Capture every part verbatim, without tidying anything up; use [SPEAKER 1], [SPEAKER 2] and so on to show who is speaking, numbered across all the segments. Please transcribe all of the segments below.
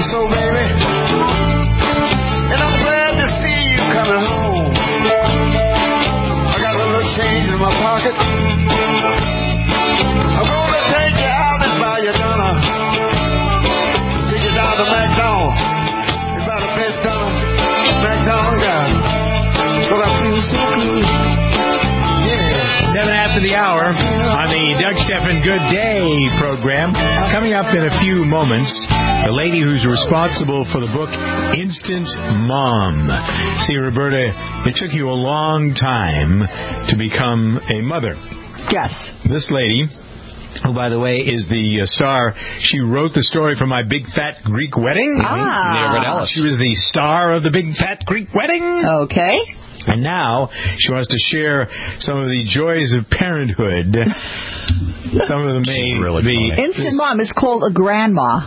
[SPEAKER 1] so, baby. And I'm glad to see you coming home. I got a little change in my pocket. I'm gonna take you out and buy you dinner. Take you down to McDonald's. You buy the best dinner McDonald's got. But I feel so good. Yeah.
[SPEAKER 2] Seven after the hour on the Doug Stephan Good Day program. Coming up in a few moments, the lady who's responsible for the book Instant Mom. See, Roberta, it took you a long time to become a mother.
[SPEAKER 3] Yes.
[SPEAKER 2] This lady, who, by the way, is the uh, star. She wrote the story for My Big Fat Greek Wedding.
[SPEAKER 3] Ah.
[SPEAKER 2] Near Red Ellis. She was the star of The Big Fat Greek Wedding.
[SPEAKER 3] Okay.
[SPEAKER 2] And now she wants to share some of the joys of parenthood. Some of them may
[SPEAKER 4] really
[SPEAKER 2] be...
[SPEAKER 3] Instant Mom is called a grandma.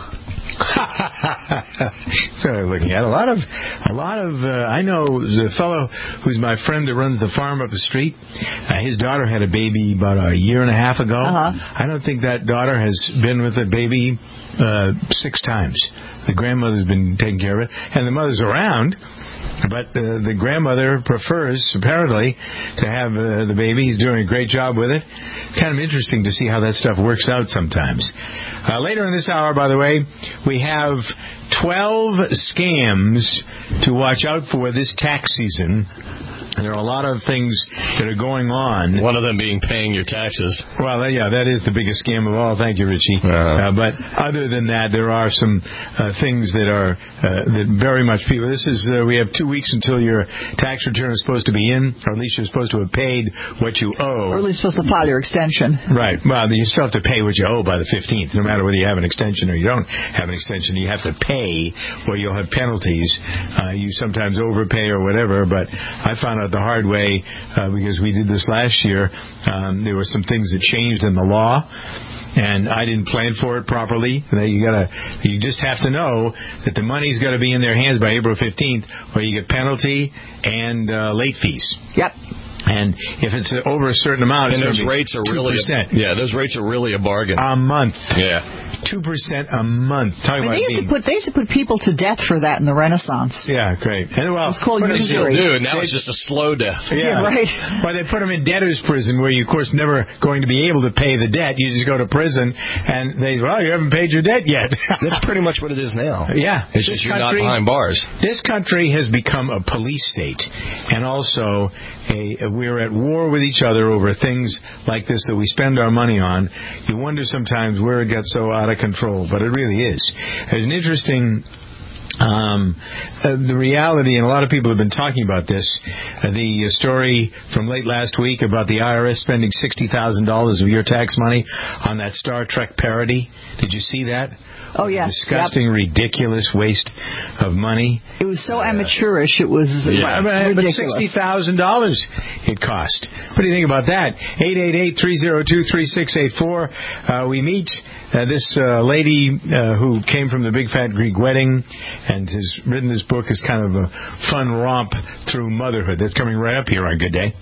[SPEAKER 2] So I'm looking at a lot of, a lot of. Uh, I know the fellow who's my friend that runs the farm up the street. Uh, his daughter had a baby about a year and a half ago.
[SPEAKER 3] Uh-huh.
[SPEAKER 2] I don't think that daughter has been with a baby uh, six times. The grandmother's been taking care of it, and the mother's around. But uh, the grandmother prefers, apparently, to have uh, the baby. He's doing a great job with it. Kind of interesting to see how that stuff works out sometimes. Uh, later in this hour, by the way, we have twelve scams to watch out for this tax season. There are a lot of things that are going on.
[SPEAKER 4] One of them being paying your taxes.
[SPEAKER 2] Well, yeah, that is the biggest scam of all. Thank you, Richie.
[SPEAKER 4] Uh,
[SPEAKER 2] uh, but other than that, there are some uh, things that are uh, that very much people. This is uh, we have two weeks until your tax return is supposed to be in, or at least you're supposed to have paid what you owe.
[SPEAKER 3] Or at least supposed to file your extension.
[SPEAKER 2] Right. Well, you still have to pay what you owe by the fifteenth, no matter whether you have an extension or you don't have an extension. You have to pay, or you'll have penalties. Uh, you sometimes overpay or whatever. But I found out the hard way uh, because we did this last year. Um, there were some things that changed in the law, and I didn't plan for it properly. You gotta, you just have to know that the money's got to be in their hands by April fifteenth, or you get penalty and uh, late fees.
[SPEAKER 3] Yep.
[SPEAKER 2] And if it's over a certain amount,
[SPEAKER 4] and
[SPEAKER 2] it's
[SPEAKER 4] those rates are really a, yeah, those rates are really a bargain.
[SPEAKER 2] A month.
[SPEAKER 4] Yeah.
[SPEAKER 2] Two percent a month. Talking
[SPEAKER 3] I mean,
[SPEAKER 2] about
[SPEAKER 3] they used
[SPEAKER 2] being,
[SPEAKER 3] to put they used to put people to death for that in the Renaissance.
[SPEAKER 2] Yeah, great. And well,
[SPEAKER 3] it's called
[SPEAKER 4] they still
[SPEAKER 3] usury.
[SPEAKER 4] do. Now it's just a slow death.
[SPEAKER 2] Yeah,
[SPEAKER 3] yeah right.
[SPEAKER 2] Well, they put them in debtor's prison, where you, of course, never going to be able to pay the debt. You just go to prison, and they, well, you haven't paid your debt yet.
[SPEAKER 4] That's pretty much what it is now.
[SPEAKER 2] Yeah,
[SPEAKER 4] it's just you're not behind bars.
[SPEAKER 2] This country has become a police state, and also a, we're at war with each other over things like this that we spend our money on. You wonder sometimes where it got so out of control, but it really is. There's an interesting Um, uh, the reality, and a lot of people have been talking about this, uh, the uh, story from late last week about the I R S spending sixty thousand dollars of your tax money on that Star Trek parody. Did you see that?
[SPEAKER 3] Oh, yes.
[SPEAKER 2] Disgusting,
[SPEAKER 3] yep.
[SPEAKER 2] ridiculous waste of money.
[SPEAKER 3] It was so uh, amateurish, it was
[SPEAKER 2] yeah.
[SPEAKER 3] ridiculous.
[SPEAKER 2] But sixty thousand dollars it cost. What do you think about that? eight eight eight, three oh two, three six eight four. Uh, we meet uh, this uh, lady uh, who came from the Big Fat Greek Wedding and has written this book as kind of a fun romp through motherhood. That's coming right up here on Good Day.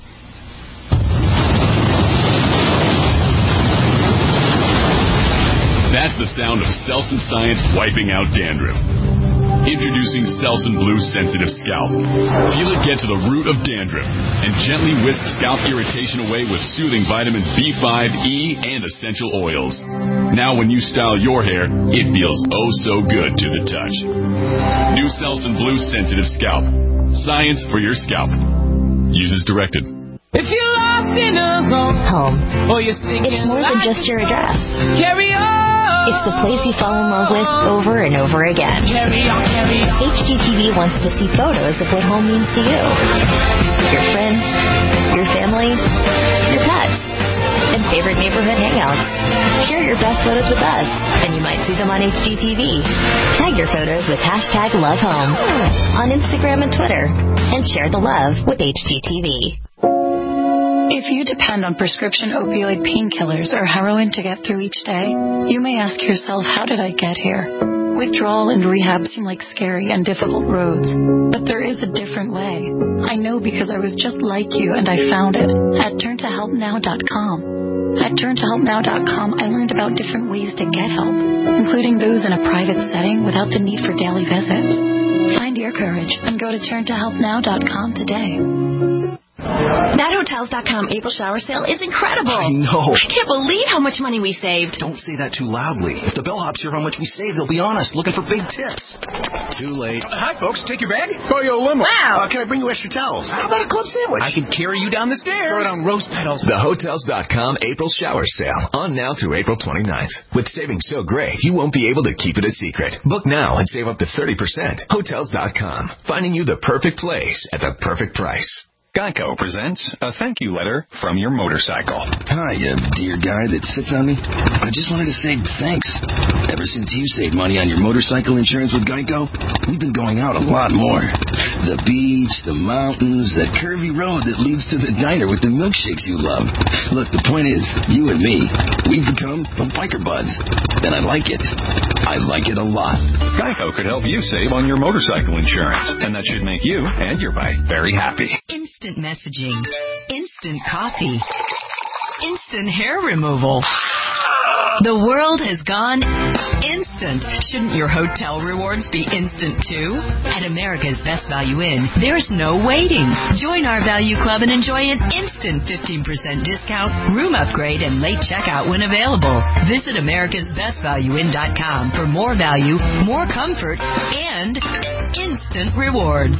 [SPEAKER 5] That's the sound of Selsun Science wiping out dandruff. Introducing Selsun Blue Sensitive Scalp. Feel it get to the root of dandruff and gently whisk scalp irritation away with soothing vitamins B five, E, and essential oils. Now when you style your hair, it feels oh so good to the touch. New Selsun Blue Sensitive Scalp. Science for your scalp. Use as directed.
[SPEAKER 6] If you're lost in a home, or you're singing,
[SPEAKER 7] it's more than just your address.
[SPEAKER 6] Carry on.
[SPEAKER 7] It's the place you fall in love with over and over again.
[SPEAKER 6] Carry on, carry on.
[SPEAKER 7] H G T V wants to see photos of what home means to you. Your friends, your family, your pets, and favorite neighborhood hangouts. Share your best photos with us, and you might see them on H G T V. Tag your photos with hashtag LoveHome on Instagram and Twitter, and share the love with H G T V.
[SPEAKER 8] If you depend on prescription opioid painkillers or heroin to get through each day, you may ask yourself, how did I get here? Withdrawal and rehab seem like scary and difficult roads, but there is a different way. I know because I was just like you and I found it at turn to help now dot com. At turn to help now dot com, I learned about different ways to get help, including those in a private setting without the need for daily visits. Find your courage and go to turn to help now dot com today.
[SPEAKER 9] That Hotels dot com April shower sale is incredible.
[SPEAKER 10] I know.
[SPEAKER 9] I can't believe how much money we saved.
[SPEAKER 10] Don't say that too loudly. If the bellhops hear how much we saved, they'll be honest, looking for big tips. Too late.
[SPEAKER 11] Uh, hi, folks. Take your bag. Call your limo.
[SPEAKER 9] Wow.
[SPEAKER 10] Uh, can I bring you extra towels? How about a club sandwich?
[SPEAKER 11] I can carry you down the stairs.
[SPEAKER 10] Throw it on roast pedals.
[SPEAKER 12] The Hotels dot com April shower sale. On now through April twenty-ninth. With savings so great, you won't be able to keep it a secret. Book now and save up to thirty percent. Hotels dot com. Finding you the perfect place at the perfect price.
[SPEAKER 13] Geico presents a thank you letter from your motorcycle.
[SPEAKER 10] Hi, uh, dear guy that sits on me. I just wanted to say thanks. Ever since you saved money on your motorcycle insurance with Geico, we've been going out a lot more. The beach, the mountains, that curvy road that leads to the diner with the milkshakes you love. Look, the point is, you and me, we've become a biker buds. And I like it. I like it a lot.
[SPEAKER 13] Geico could help you save on your motorcycle insurance, and that should make you and your bike very happy.
[SPEAKER 14] Instant messaging, instant coffee, instant hair removal. The world has gone instant. Shouldn't your hotel rewards be instant too? At America's Best Value Inn, there's no waiting. Join our value club and enjoy an instant fifteen percent discount, room upgrade, and late checkout when available. Visit americas best value inn dot com for more value, more comfort, and instant rewards.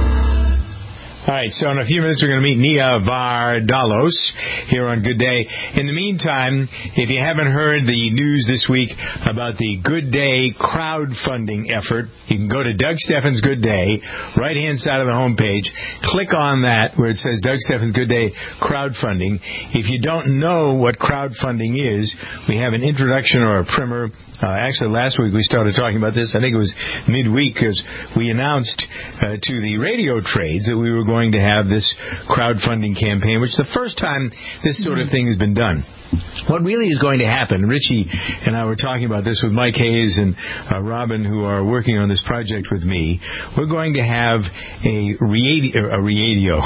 [SPEAKER 2] All right, so in a few minutes we're going to meet Nia Vardalos here on Good Day. In the meantime, if you haven't heard the news this week about the Good Day crowdfunding effort, you can go to Doug Steffens Good Day, right-hand side of the homepage. Click on that where it says Doug Steffens Good Day crowdfunding. If you don't know what crowdfunding is, we have an introduction or a primer. Uh, actually, last week we started talking about this. I think it was midweek because we announced uh, to the radio trades that we were going to have this crowdfunding campaign, which is the first time this sort of thing has been done. What really is going to happen, Richie and I were talking about this with Mike Hayes and uh, Robin, who are working on this project with me. We're going to have a radio. A radio.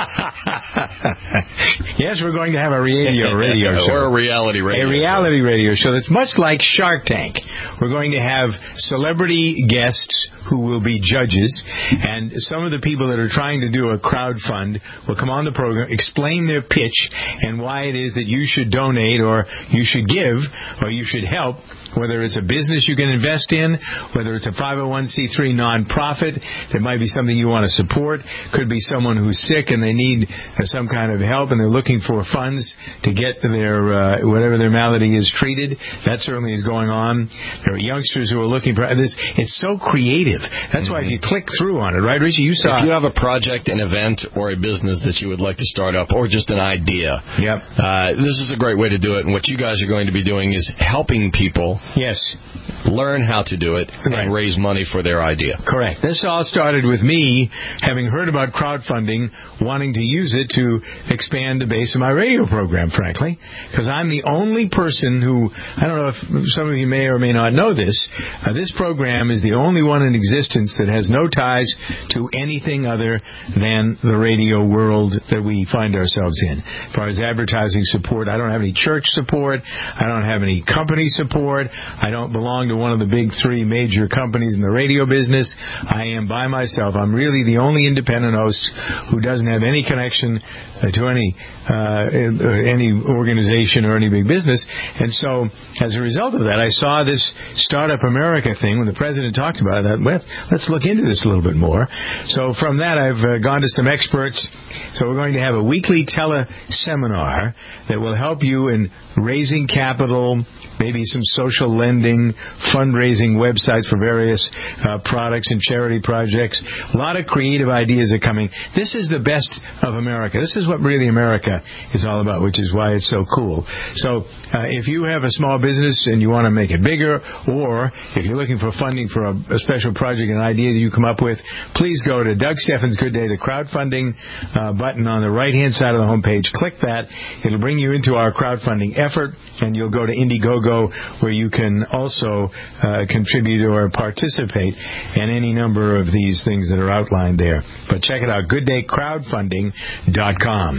[SPEAKER 2] Yes, we're going to have a radio radio show.
[SPEAKER 4] Or a reality radio
[SPEAKER 2] A reality radio show that's much like Shark Tank. We're going to have celebrity guests who will be judges, and some of the people that are trying to do a crowdfund will come on the program, explain their pitch, and why it is that you should donate or you should give or you should help, whether it's a business you can invest in, whether it's a five oh one c three nonprofit that might be something you want to support, could be someone who's sick and they need uh, some kind of help and they're looking for funds to get their uh, whatever their malady is treated. That certainly is going on. There are youngsters who are looking for this. It's so creative. That's mm-hmm. why if you click through on it, right, Richie? You saw.
[SPEAKER 4] If you have a project, an event, or a business that you would like to start up, or just an idea,
[SPEAKER 2] yep.
[SPEAKER 4] Uh, this is a great way to do it. And what you guys are going to be doing is helping people.
[SPEAKER 2] Yes.
[SPEAKER 4] Learn how to do it
[SPEAKER 2] right.
[SPEAKER 4] and raise money for their idea.
[SPEAKER 2] Correct. This all started with me having heard about crowdfunding, wanting to use it to expand the base of my radio program, frankly, because I'm the only person who, I don't know if some of you may or may not know this, uh, this program is the only one in existence that has no ties to anything other than the radio world that we find ourselves in. As far as advertising support, I don't have any church support. I don't have any company support. I don't belong to one of the big three major companies in the radio business. I am by myself. I'm really the only independent host who doesn't have any connection uh, to any uh, any organization or any big business. And so, as a result of that, I saw this Startup America thing when the president talked about it. I thought, well, let's look into this a little bit more. So from that, I've uh, gone to some experts. So we're going to have a weekly tele-seminar that will help you in raising capital, maybe some social lending, fundraising websites for various uh, products and charity projects. A lot of creative ideas are coming. This is the best of America. This is what really America is all about, which is why it's so cool. So uh, if you have a small business and you want to make it bigger, or if you're looking for funding for a, a special project, an idea that you come up with, please go to Doug Steffens Good Day, the crowdfunding uh, button on the right-hand side of the homepage. Click that. It'll bring you into our crowdfunding effort, and you'll go to Indiegogo, where you can also uh, contribute or participate in any number of these things that are outlined there. But check it out, good day crowdfunding dot com.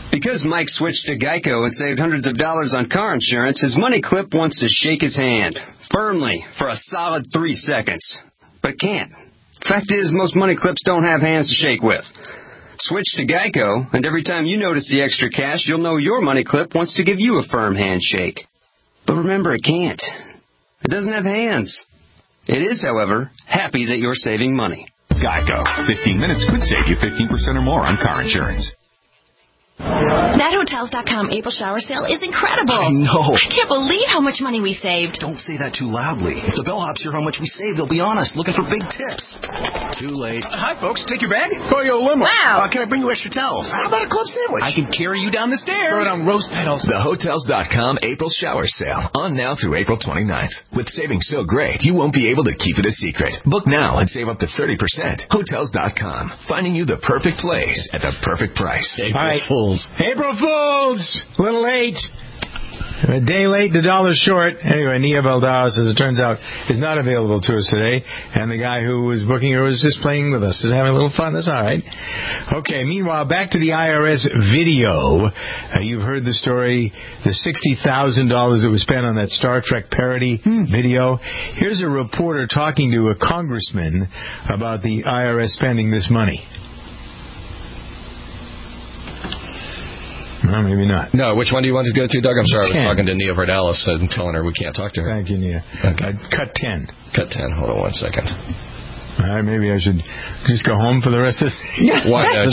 [SPEAKER 15] Because Mike switched to Geico and saved hundreds of dollars on car insurance, his money clip wants to shake his hand firmly for a solid three seconds. But it can't. Fact is, most money clips don't have hands to shake with. Switch to Geico, and every time you notice the extra cash, you'll know your money clip wants to give you a firm handshake. But remember, it can't. It doesn't have hands. It is, however, happy that you're saving money.
[SPEAKER 13] Geico. fifteen minutes could save you fifteen percent or more on car insurance.
[SPEAKER 9] That Hotels dot com April shower sale is incredible.
[SPEAKER 10] I know.
[SPEAKER 9] I can't believe how much money we saved.
[SPEAKER 10] Don't say that too loudly. If the bellhops hear how much we saved, they'll be honest, looking for big tips.
[SPEAKER 11] Too late. Uh, hi, folks. Take your bag. Call your limo.
[SPEAKER 9] Wow.
[SPEAKER 10] Uh, can I bring you extra towels? How about a club sandwich?
[SPEAKER 11] I can carry you down the stairs. Throw it on roast pedals.
[SPEAKER 12] The Hotels dot com April shower sale. On now through April twenty-ninth. With savings so great, you won't be able to keep it a secret. Book now and save up to thirty percent. Hotels dot com. Finding you the perfect place at the perfect price.
[SPEAKER 4] April
[SPEAKER 2] All right.
[SPEAKER 4] Fools.
[SPEAKER 2] April Fools! A little late. A day late, the dollar short. Anyway, Nia Baldaus, as it turns out, is not available to us today. And the guy who was booking her was just playing with us. Is having a little fun. That's all right. Okay, meanwhile, back to the I R S video. Uh, you've heard the story, the sixty thousand dollars that was spent on that Star Trek parody hmm. video. Here's a reporter talking to a congressman about the I R S spending this money. No, maybe not.
[SPEAKER 4] No, which one do you want to go to, Doug? I'm sorry,
[SPEAKER 2] ten.
[SPEAKER 4] I was talking to Nia Vardalis and telling her we can't talk to her.
[SPEAKER 2] Thank you, Nia.
[SPEAKER 4] Okay.
[SPEAKER 2] Uh, cut ten.
[SPEAKER 4] Cut ten. Hold on one second.
[SPEAKER 2] All right, maybe I should just go home for the rest of the
[SPEAKER 4] Why not?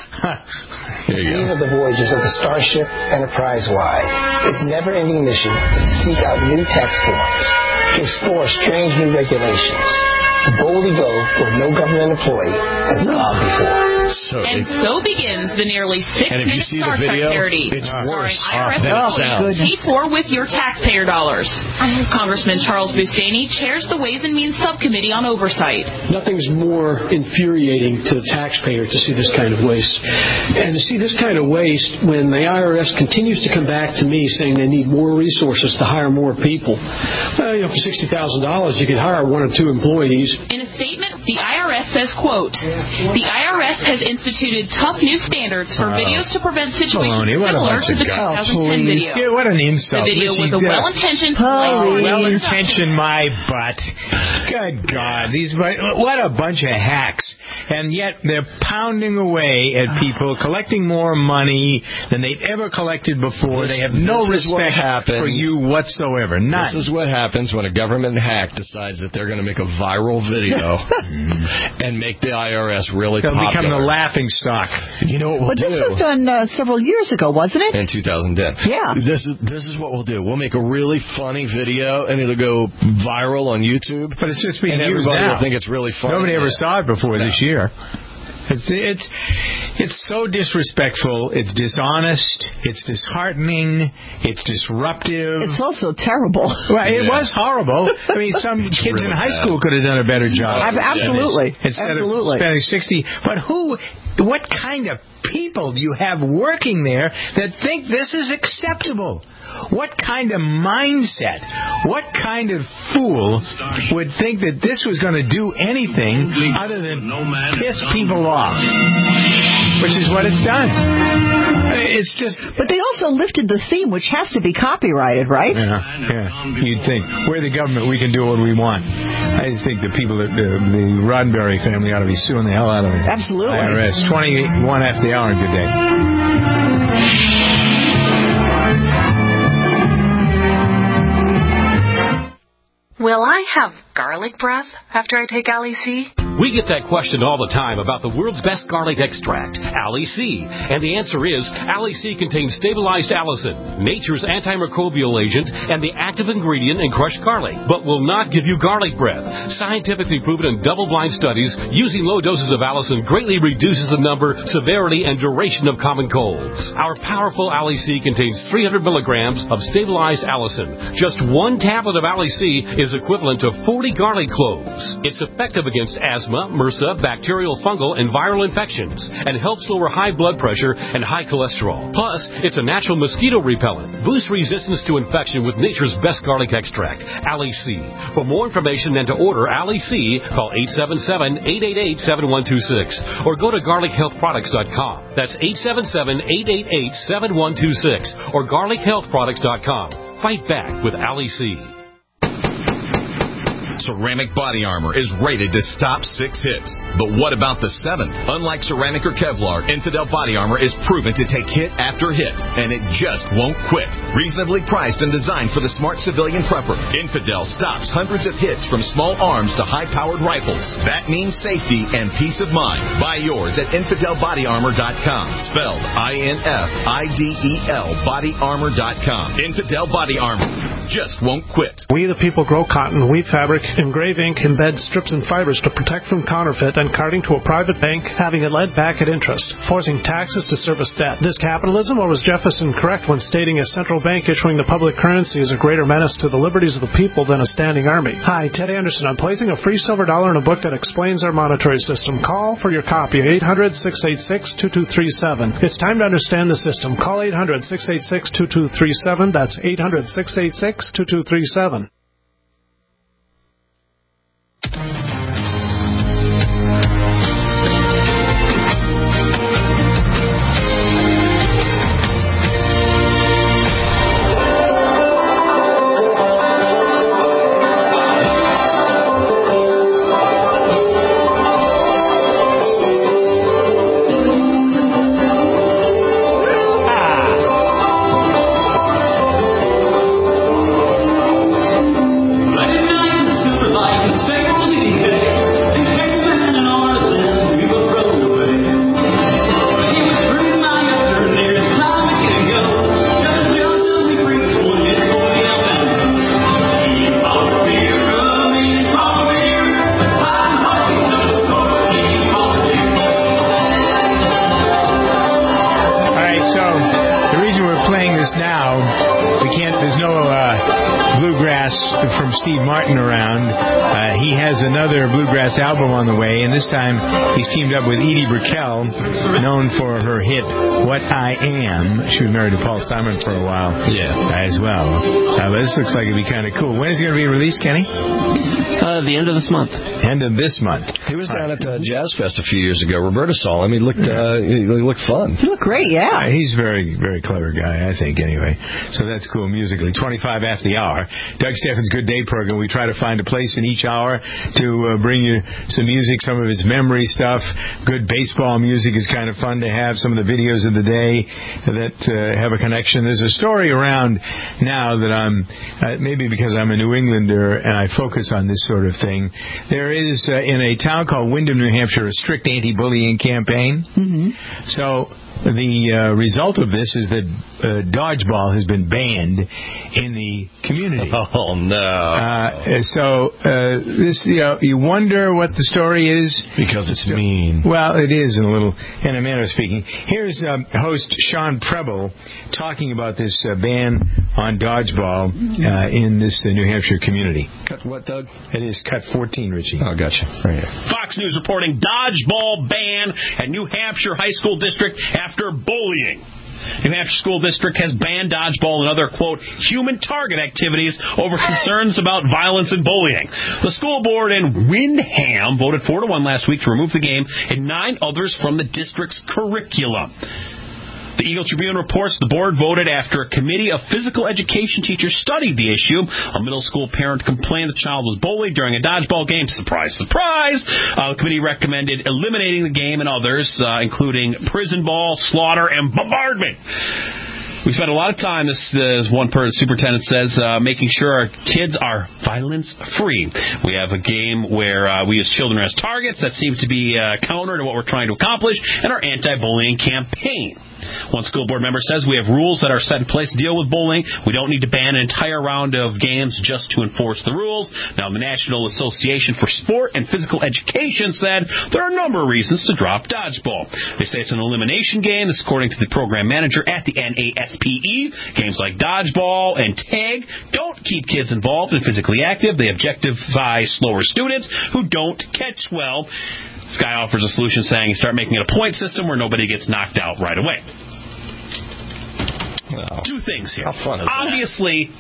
[SPEAKER 4] Here you go.
[SPEAKER 16] These are the voyages of the Starship Enterprise-Y. Its never-ending mission is to seek out new tax forms, to explore strange new regulations, to boldly go where no government employee has gone before.
[SPEAKER 4] So
[SPEAKER 6] and so begins the nearly six-minute Star Trek parody.
[SPEAKER 4] It's worse
[SPEAKER 6] I R S
[SPEAKER 4] than it sounds.
[SPEAKER 6] Paid for with your taxpayer dollars. Congressman Charles Bustani chairs the Ways and Means Subcommittee on Oversight.
[SPEAKER 17] Nothing's more infuriating to the taxpayer to see this kind of waste. And to see this kind of waste when the I R S continues to come back to me saying they need more resources to hire more people. Well, you know, for sixty thousand dollars, you could hire one or two employees.
[SPEAKER 6] In a statement, the I R S says, quote, the I R S has instituted tough new standards for
[SPEAKER 2] uh,
[SPEAKER 6] videos to prevent situations
[SPEAKER 2] Baloney,
[SPEAKER 6] similar to the two thousand ten
[SPEAKER 2] oh,
[SPEAKER 6] video.
[SPEAKER 2] Yeah, what an insult.
[SPEAKER 6] The video was a well-intentioned...
[SPEAKER 2] Oh, well-intentioned, my butt. Good God. These, what a bunch of hacks. And yet they're pounding away at people, collecting more money than they've ever collected before.
[SPEAKER 4] This,
[SPEAKER 2] they have no respect
[SPEAKER 4] for
[SPEAKER 2] you whatsoever. None.
[SPEAKER 4] This is what happens when a government hack decides that they're going to make a viral video and make the I R S really
[SPEAKER 2] They'll
[SPEAKER 4] popular.
[SPEAKER 2] become the laughing stock.
[SPEAKER 4] You know what we'll
[SPEAKER 3] but
[SPEAKER 4] do?
[SPEAKER 3] But this was done uh, several years ago, wasn't it?
[SPEAKER 4] In two thousand ten.
[SPEAKER 3] Yeah.
[SPEAKER 4] This is this is what we'll do. We'll make a really funny video, and it'll go viral on YouTube.
[SPEAKER 2] But it's just being
[SPEAKER 4] and
[SPEAKER 2] used
[SPEAKER 4] everybody
[SPEAKER 2] now.
[SPEAKER 4] will think it's really funny.
[SPEAKER 2] Nobody ever
[SPEAKER 4] yeah.
[SPEAKER 2] saw it before
[SPEAKER 4] no.
[SPEAKER 2] this year. It's it's it's so disrespectful. It's dishonest. It's disheartening. It's disruptive.
[SPEAKER 3] It's also terrible.
[SPEAKER 2] Well, it
[SPEAKER 4] yeah.
[SPEAKER 2] was horrible. I mean, some kids
[SPEAKER 4] really
[SPEAKER 2] in high
[SPEAKER 4] bad.
[SPEAKER 2] school could have done a better job.
[SPEAKER 3] Absolutely.
[SPEAKER 2] Instead
[SPEAKER 3] Absolutely.
[SPEAKER 2] of spending sixty. But who? What kind of people do you have working there that think this is acceptable? What kind of mindset, what kind of fool would think that this was going to do anything other than piss people off? Which is what it's done. It's just...
[SPEAKER 3] But they also lifted the theme, which has to be copyrighted, right?
[SPEAKER 2] Yeah, yeah. You'd think, we're the government, we can do what we want. I just think the people, that, the, the Roddenberry family ought to be suing the hell out of it.
[SPEAKER 3] Absolutely.
[SPEAKER 2] I R S. twenty-one after the hour. Good day.
[SPEAKER 18] Will I have garlic breath after I take Ali C?
[SPEAKER 19] We get that question all the time about the world's best garlic extract, Ali C. And the answer is, Ali C contains stabilized allicin, nature's antimicrobial agent, and the active ingredient in crushed garlic, but will not give you garlic breath. Scientifically proven in double-blind studies, using low doses of allicin greatly reduces the number, severity, and duration of common colds. Our powerful Ali C contains three hundred milligrams of stabilized allicin. Just one tablet of Ali C is equivalent to four forty garlic cloves. It's effective against asthma, MRSA, bacterial, fungal, and viral infections, and helps lower high blood pressure and high cholesterol. Plus, it's a natural mosquito repellent. Boost resistance to infection with nature's best garlic extract, Ali C. For more information and to order Ali C, call eight seven seven, eight eight eight, seven one two six or go to garlic health products dot com. That's eight seven seven, eight eight eight, seven one two six or garlic health products dot com. Fight back with Ali C.
[SPEAKER 20] Ceramic Body Armor is rated to stop six hits. But what about the seventh? Unlike ceramic or Kevlar, Infidel Body Armor is proven to take hit after hit, and it just won't quit. Reasonably priced and designed for the smart civilian prepper, Infidel stops hundreds of hits from small arms to high-powered rifles. That means safety and peace of mind. Buy yours at infidel body armor dot com, spelled I N F I D E L body armor dot com. Infidel Body Armor just won't quit.
[SPEAKER 17] We the people grow cotton, weave fabric, engrave ink, embed strips and fibers to protect from counterfeit and carting to a private bank, having it led back at interest, forcing taxes to service debt. This capitalism, or was Jefferson correct when stating a central bank issuing the public currency is a greater menace to the liberties of the people than a standing army? Hi, Ted Anderson. I'm placing a free silver dollar in a book that explains our monetary system. Call for your copy at eight hundred, six eight six, two two three seven. It's time to understand the system. Call eight hundred, six eight six, two two three seven. That's eight hundred, six eight six, two two three seven.
[SPEAKER 2] From Steve Martin around. Uh, he has another bluegrass album on the way, and this time he's teamed up with Edie Brickell, known for her hit What I Am. She was married to Paul Simon for a while
[SPEAKER 4] yeah.
[SPEAKER 2] as well. Uh, but this looks like it'd be kind of cool. When is it going to be released, Kenny?
[SPEAKER 4] Uh, the end of this month.
[SPEAKER 2] End of this month.
[SPEAKER 4] He was down at uh, Jazz Fest a few years ago. Roberta saw him. He looked, uh, he looked fun.
[SPEAKER 3] He looked great, yeah.
[SPEAKER 2] Uh, he's a very, very clever guy, I think, anyway. So that's cool musically. twenty-five after the hour. Doug Steffens' Good Day program. We try to find a place in each hour to uh, bring you some music, some of its memory stuff. Good baseball music is kind of fun to have. Some of the videos of the day that uh, have a connection. There's a story around now that I'm, uh, maybe because I'm a New Englander and I focus on this sort of thing. There is, uh, in a town called Windham, New Hampshire, a strict anti-bullying campaign.
[SPEAKER 3] Mm-hmm.
[SPEAKER 2] So the uh, result of this is that uh, dodgeball has been banned in the community.
[SPEAKER 4] Oh, no.
[SPEAKER 2] Uh, so uh, this, you know, you wonder what the story is.
[SPEAKER 4] Because it's mean.
[SPEAKER 2] Well, it is in a little, in a manner of speaking. Here's um, host Sean Preble talking about this uh, ban on dodgeball uh, in this uh, New Hampshire community.
[SPEAKER 4] Cut what, Doug?
[SPEAKER 2] It is cut fourteen, Richie.
[SPEAKER 4] Oh, gotcha. Right here.
[SPEAKER 21] Fox News reporting dodgeball ban at New Hampshire High School District after bullying. New Hampshire School District has banned dodgeball and other, quote, human target activities over concerns about violence and bullying. The school board in Windham voted four to one last week to remove the game and nine others from the district's curriculum. The Eagle Tribune reports the board voted after a committee of physical education teachers studied the issue. A middle school parent complained the child was bullied during a dodgeball game. Surprise, surprise! Uh, the committee recommended eliminating the game and others, uh, including prison ball, slaughter, and bombardment. We spent a lot of time, this, this one person, superintendent says, uh, making sure our kids are violence-free. We have a game where uh, we use children as targets. That seems to be uh, counter to what we're trying to accomplish in our anti-bullying campaign. One school board member says, we have rules that are set in place to deal with bullying. We don't need to ban an entire round of games just to enforce the rules. Now, the National Association for Sport and Physical Education said there are a number of reasons to drop dodgeball. They say it's an elimination game. This is according to the program manager at the N A S P E. Games like dodgeball and tag don't keep kids involved and physically active. They objectify slower students who don't catch well. This guy offers a solution saying you start making it a point system where nobody gets knocked out right away.
[SPEAKER 4] Well,
[SPEAKER 21] two things here.
[SPEAKER 4] How fun is
[SPEAKER 21] Obviously,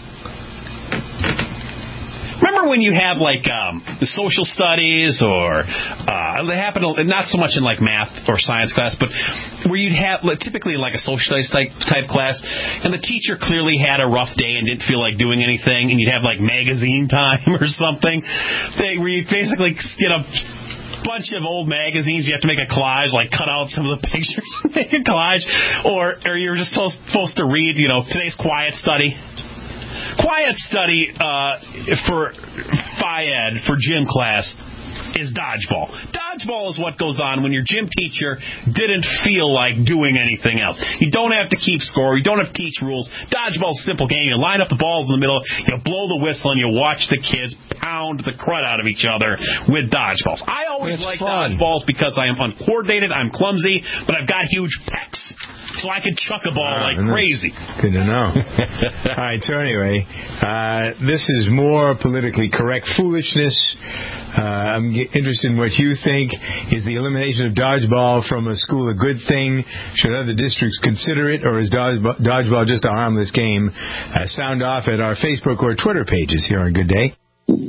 [SPEAKER 21] remember when you have like um, the social studies, or uh, they happen to, not so much in like math or science class, but where you'd have like, typically like a social studies type, type class, and the teacher clearly had a rough day and didn't feel like doing anything, and you'd have like magazine time or something, they, where you basically get a bunch of old magazines, you have to make a collage, like cut out some of the pictures and make a collage, or or you're just supposed, supposed to read, you know, today's quiet study. Quiet study uh, for Ph Y Ed, for gym class, is dodgeball. Dodgeball is what goes on when your gym teacher didn't feel like doing anything else. You don't have to keep score. You don't have to teach rules. Dodgeball is a simple game. You line up the balls in the middle, you blow the whistle, and you watch the kids pound the crud out of each other with dodgeballs. I always like dodgeballs because I am uncoordinated, I'm clumsy, but I've got huge pecs. So I can chuck a ball wow, like crazy.
[SPEAKER 2] Good to know. All right, so anyway, uh, this is more politically correct foolishness. Uh, I'm interested in what you think. Is the elimination of dodgeball from a school a good thing? Should other districts consider it, or is dodgeball, dodgeball just a harmless game? Uh, sound off at our Facebook or Twitter pages here on Good Day.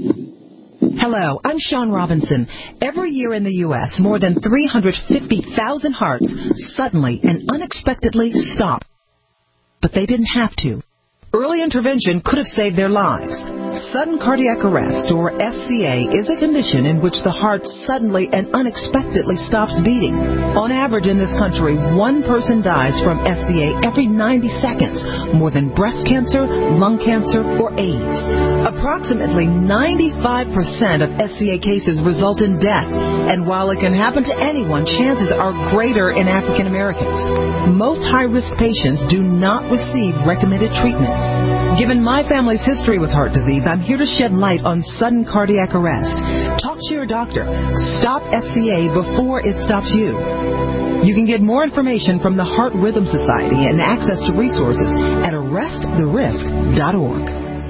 [SPEAKER 3] Hello, I'm Sean Robinson. Every year in the U S, more than three hundred fifty thousand hearts suddenly and unexpectedly stop. But they didn't have to. Early intervention could have saved their lives. Sudden cardiac arrest, or S C A, is a condition in which the heart suddenly and unexpectedly stops beating. On average in this country, one person dies from S C A every ninety seconds, more than breast cancer, lung cancer, or AIDS. Approximately ninety-five percent of S C A cases result in death, and while it can happen to anyone, chances are greater in African Americans. Most high-risk patients do not receive recommended treatments. Given my family's history with heart disease, I'm here to shed light on sudden cardiac arrest. Talk to your doctor. Stop S C A before it stops you. You can get more information from the Heart Rhythm Society and access to resources at arrest the risk dot org.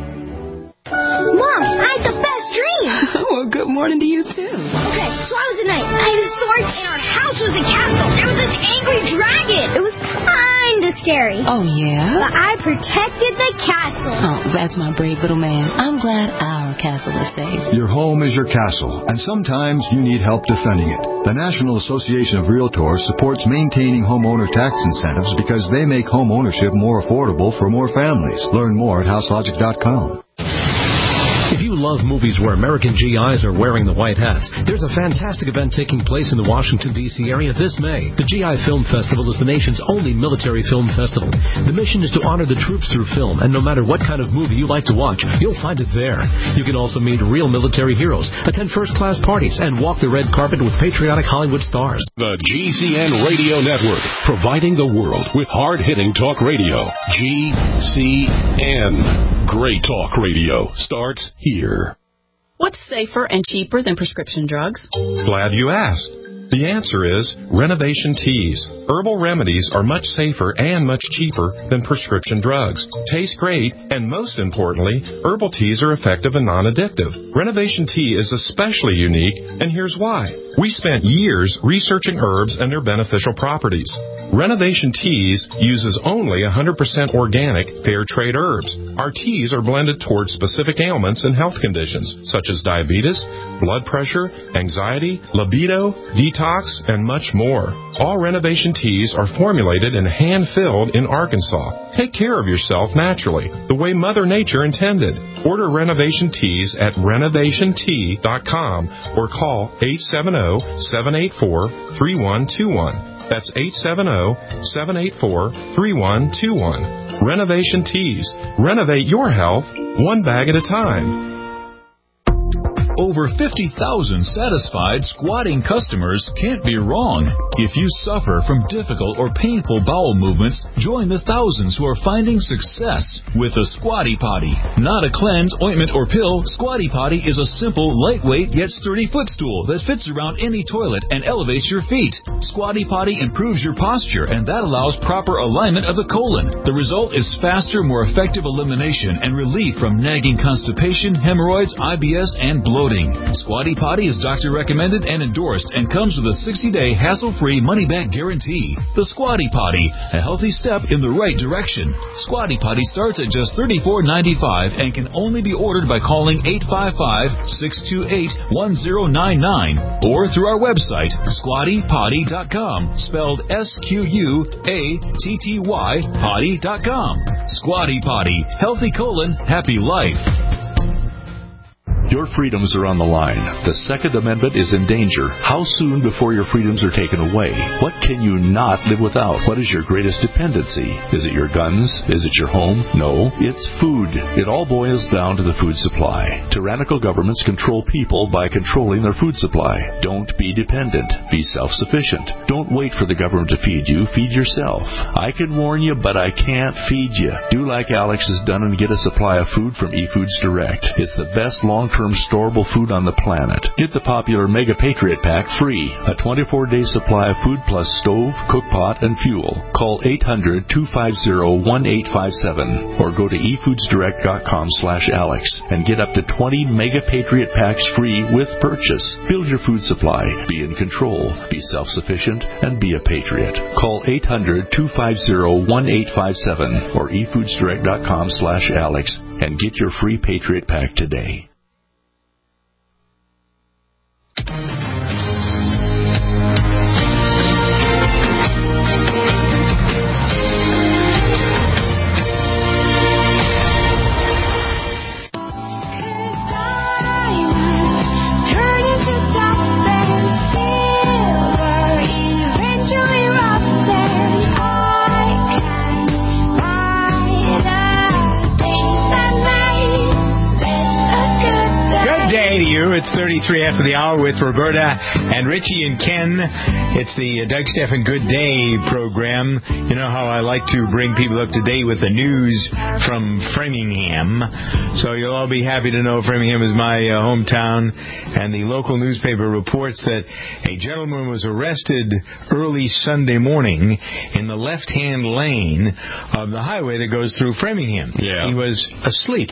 [SPEAKER 9] Mom, I had the best dream.
[SPEAKER 14] Well, good morning to you, too.
[SPEAKER 9] Okay, so I was a knight. I had a sword, and our house was a castle. There was this angry dragon. It was kind of scary.
[SPEAKER 14] Oh, yeah?
[SPEAKER 9] But I protected the castle.
[SPEAKER 14] Oh, that's my brave little man. I'm glad our castle is safe.
[SPEAKER 1] Your home is your castle, and sometimes you need help defending it. The National Association of Realtors supports maintaining homeowner tax incentives because they make home ownership more affordable for more families. Learn more at house logic dot com.
[SPEAKER 19] If you love movies where American G Is are wearing the white hats, there's a fantastic event taking place in the Washington, D C area this May. The G I Film Festival is the nation's only military film festival. The mission is to honor the troops through film, and no matter what kind of movie you like to watch, you'll find it there. You can also meet real military heroes, attend first-class parties, and walk the red carpet with patriotic Hollywood stars.
[SPEAKER 22] The G C N Radio Network, providing the world with hard-hitting talk radio. G C N. Great talk radio starts here.
[SPEAKER 23] What's safer and cheaper than prescription drugs?
[SPEAKER 24] Glad you asked. The answer is Renovation Teas. Herbal remedies are much safer and much cheaper than prescription drugs. Taste great, and most importantly, herbal teas are effective and non-addictive. Renovation Tea is especially unique, and here's why. We spent years researching herbs and their beneficial properties. Renovation Teas uses only one hundred percent organic, fair trade herbs. Our teas are blended towards specific ailments and health conditions, such as diabetes, blood pressure, anxiety, libido, detox, and much more. All Renovation Teas are formulated and hand-filled in Arkansas. Take care of yourself naturally, the way Mother Nature intended. Order Renovation Teas at renovation tea dot com or call eight seven zero, seven eight four, three one two one. That's eight seven zero, seven eight four, three one two one. Renovation Teas. Renovate your health one bag at a time.
[SPEAKER 5] over fifty thousand satisfied squatting customers can't be wrong. If you suffer from difficult or painful bowel movements, join the thousands who are finding success with the Squatty Potty. Not a cleanse, ointment, or pill, Squatty Potty is a simple, lightweight, yet sturdy footstool that fits around any toilet and elevates your feet. Squatty Potty improves your posture, and that allows proper alignment of the colon. The result is faster, more effective elimination and relief from nagging constipation, hemorrhoids, I B S, and bloating. Squatty Potty is doctor recommended and endorsed and comes with a sixty-day hassle-free money-back guarantee. The Squatty Potty, a healthy step in the right direction. Squatty Potty starts at just thirty-four ninety-five and can only be ordered by calling eight five five, six two eight, one zero nine nine or through our website, squatty potty dot com, spelled S Q U A T T Y potty dot com. Squatty Potty, healthy colon, happy life.
[SPEAKER 7] Your freedoms are on the line. The Second Amendment is in danger. How soon before your freedoms are taken away? What can you not live without? What is your greatest dependency? Is it your guns? Is it your home? No, it's food. It all boils down to the food supply. Tyrannical governments control people by controlling their food supply. Don't be dependent. Be self-sufficient. Don't wait for the government to feed you. Feed yourself. I can warn you, but I can't feed you. Do like Alex has done and get a supply of food from eFoods Direct. It's the best long-term storable food on the planet. Get the popular Mega Patriot Pack free. A twenty-four day supply of food plus stove, cook pot, and fuel. Call eight hundred, two five zero, one eight five seven or go to e foods direct dot com slash Alex and get up to twenty Mega Patriot Packs free with purchase. Build your food supply. Be in control. Be self-sufficient and be a patriot. Call eight hundred, two five zero, one eight five seven or e foods direct dot com slash Alex and get your free Patriot Pack today.
[SPEAKER 2] It's thirty-three after the hour with Roberta and Richie and Ken. It's the Doug Stephan Good Day program. You know how I like to bring people up to date with the news from Framingham. So you'll all be happy to know Framingham is my uh, hometown. And the local newspaper reports that a gentleman was arrested early Sunday morning in the left-hand lane of the highway that goes through Framingham.
[SPEAKER 4] Yeah.
[SPEAKER 2] He was asleep.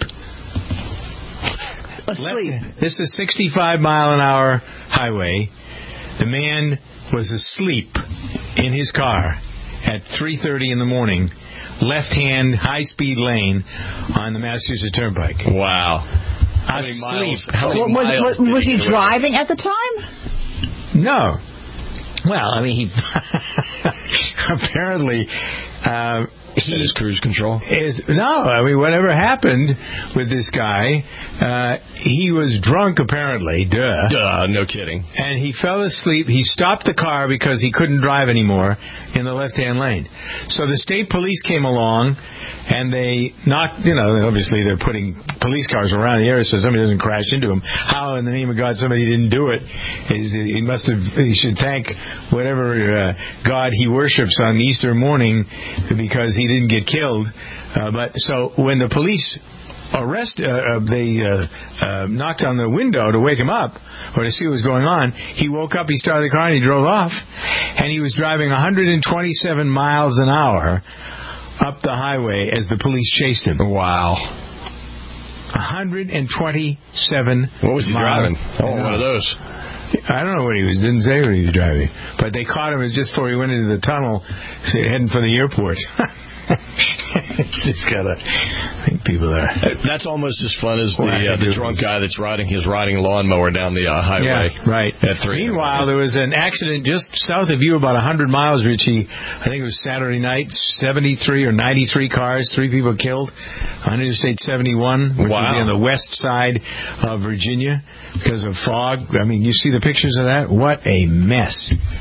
[SPEAKER 3] Asleep.
[SPEAKER 2] This is sixty-five mile an hour highway. The man was asleep in his car at three thirty in the morning, left-hand high-speed lane on the Massachusetts Turnpike.
[SPEAKER 4] Wow.
[SPEAKER 2] How many miles?
[SPEAKER 3] How many was, miles was, was he driving at the time?
[SPEAKER 2] No. Well, I mean, he apparently. Uh,
[SPEAKER 4] Is that his cruise control?
[SPEAKER 2] Is no, I mean, whatever happened with this guy, uh, he was drunk apparently. Duh.
[SPEAKER 4] Duh, no kidding.
[SPEAKER 2] And he fell asleep. He stopped the car because he couldn't drive anymore in the left-hand lane. So the state police came along, and they knocked, you know, obviously they're putting police cars around the area so somebody doesn't crash into him. How in the name of God somebody didn't do it? Is he must have, he should thank whatever uh, God he worships on Easter morning because he didn't get killed. Uh, but so when the police arrest, uh, they uh, uh, knocked on the window to wake him up or to see what was going on, he woke up, he started the car, and he drove off. And he was driving one hundred twenty-seven miles an hour up the highway as the police chased him.
[SPEAKER 4] Wow.
[SPEAKER 2] one hundred twenty-seven
[SPEAKER 4] What was he
[SPEAKER 2] miles.
[SPEAKER 4] driving? Oh, one of those.
[SPEAKER 2] I don't know what he was. Didn't say what he was driving. But they caught him just before he went into the tunnel, heading for the airport. Just gotta I think people are.
[SPEAKER 4] That's almost as fun as the uh, the drunk guy that's riding his riding lawnmower down the uh, highway.
[SPEAKER 2] Yeah, right.
[SPEAKER 4] At three.
[SPEAKER 2] Meanwhile, there was an accident just south of you, about one hundred miles, Richie. I think it was Saturday night. seventy-three or ninety-three cars, three people killed on Interstate seventy-one, which
[SPEAKER 4] wow.
[SPEAKER 2] would be on the west side of Virginia because of fog. I mean, you see the pictures of that? What a mess.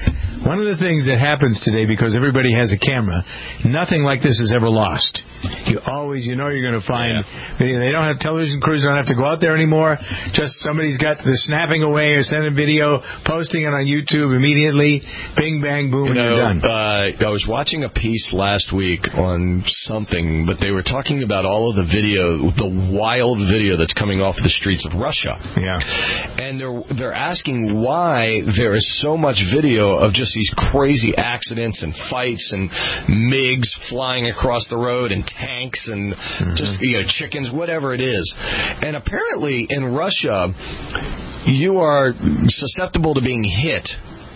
[SPEAKER 2] One of the things that happens today, because everybody has a camera, nothing like this is ever lost. You always, you know you're going to find, yeah. They don't have television crews, don't have to go out there anymore. Just somebody's got the snapping away or sending video, posting it on YouTube immediately, bing, bang, boom,
[SPEAKER 4] you
[SPEAKER 2] and
[SPEAKER 4] know,
[SPEAKER 2] you're done.
[SPEAKER 4] Uh, I was watching a piece last week on something, but they were talking about all of the video, the wild video that's coming off the streets of Russia.
[SPEAKER 2] Yeah.
[SPEAKER 4] And they're, they're asking why there is so much video of just these crazy accidents and fights and MiGs flying across the road and tanks and mm-hmm. just, you know, chickens, whatever it is. And apparently in Russia, you are susceptible to being hit,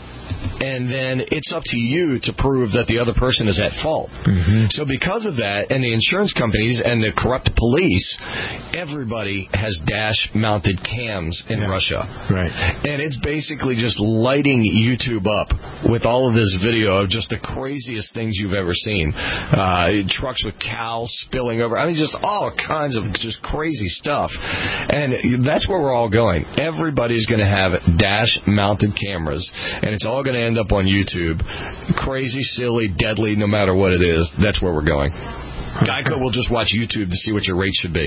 [SPEAKER 4] and then it's up to you to prove that the other person is at fault.
[SPEAKER 2] Mm-hmm.
[SPEAKER 4] So because of that, and the insurance companies and the corrupt police, everybody has dash-mounted cams in
[SPEAKER 2] yeah.
[SPEAKER 4] Russia.
[SPEAKER 2] Right.
[SPEAKER 4] And it's basically just lighting YouTube up with all of this video of just the craziest things you've ever seen. Uh, trucks with cows spilling over. I mean, just all kinds of just crazy stuff. And that's where we're all going. Everybody's going to have dash-mounted cameras, and it's all going to end up on YouTube. Crazy, silly, deadly, no matter what it is. That's where we're going. Geico will just watch YouTube to see what your rate should be.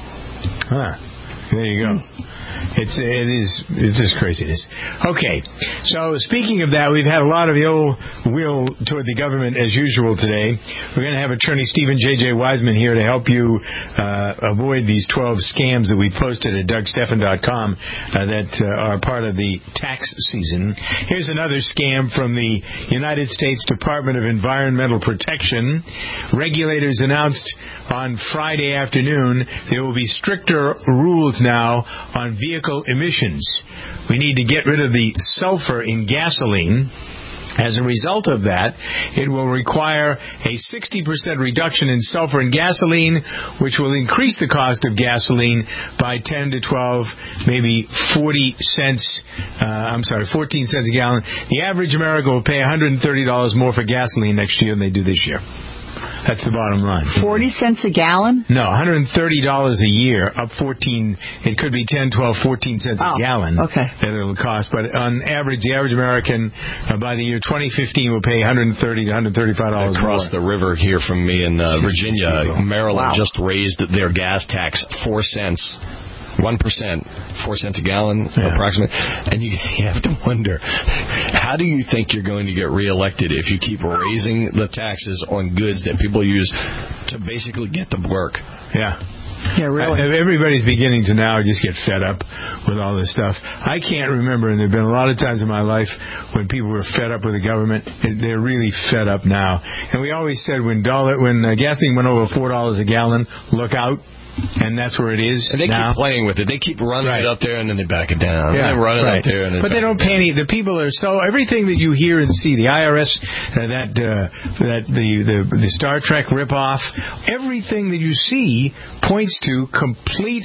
[SPEAKER 2] Huh. There you go. It's it is it's just craziness. Okay, so speaking of that, we've had a lot of ill will toward the government as usual today. We're going to have attorney Stephen J J Wiseman here to help you uh, avoid these twelve scams that we posted at Doug Stephan dot com uh, that uh, are part of the tax season. Here's another scam from the United States Department of Environmental Protection. Regulators announced on Friday afternoon there will be stricter rules now on vehicle emissions. We need to get rid of the sulfur in gasoline. As a result of that, it will require a sixty percent reduction in sulfur in gasoline, which will increase the cost of gasoline by ten to twelve, maybe forty cents, uh, I'm sorry, fourteen cents a gallon. The average American will pay one hundred thirty dollars more for gasoline next year than they do this year. That's the bottom line.
[SPEAKER 8] Forty cents a gallon?
[SPEAKER 2] No, one hundred thirty dollars a year, up fourteen. It could be ten, twelve, fourteen cents
[SPEAKER 8] oh,
[SPEAKER 2] a gallon.
[SPEAKER 8] Okay.
[SPEAKER 2] That it'll cost. But on average, the average American uh, by the year twenty fifteen will pay one hundred thirty to one hundred thirty-five dollars
[SPEAKER 4] across
[SPEAKER 2] more.
[SPEAKER 4] the river here from me in uh, Virginia. Maryland
[SPEAKER 8] wow.
[SPEAKER 4] just raised their gas tax four cents. One percent, four cents a gallon, yeah. approximately. And you, you have to wonder, how do you think you're going to get reelected if you keep raising the taxes on goods that people use to basically get to work?
[SPEAKER 2] Yeah.
[SPEAKER 8] Yeah, really.
[SPEAKER 2] I, everybody's beginning to now just get fed up with all this stuff. I can't remember, and there have been a lot of times in my life when people were fed up with the government. They're really fed up now. And we always said when dollar, when uh, gasoline went over four dollars a gallon, look out. And that's where it is.
[SPEAKER 4] And they
[SPEAKER 2] now.
[SPEAKER 4] keep playing with it. They keep running
[SPEAKER 2] right.
[SPEAKER 4] it up there, and then they back it down.
[SPEAKER 2] Yeah,
[SPEAKER 4] and then running
[SPEAKER 2] right.
[SPEAKER 4] up there, and then
[SPEAKER 2] but they don't pay any. The people are so everything that you hear and see. The I R S, uh, that uh, that the, the the Star Trek ripoff, everything that you see points to complete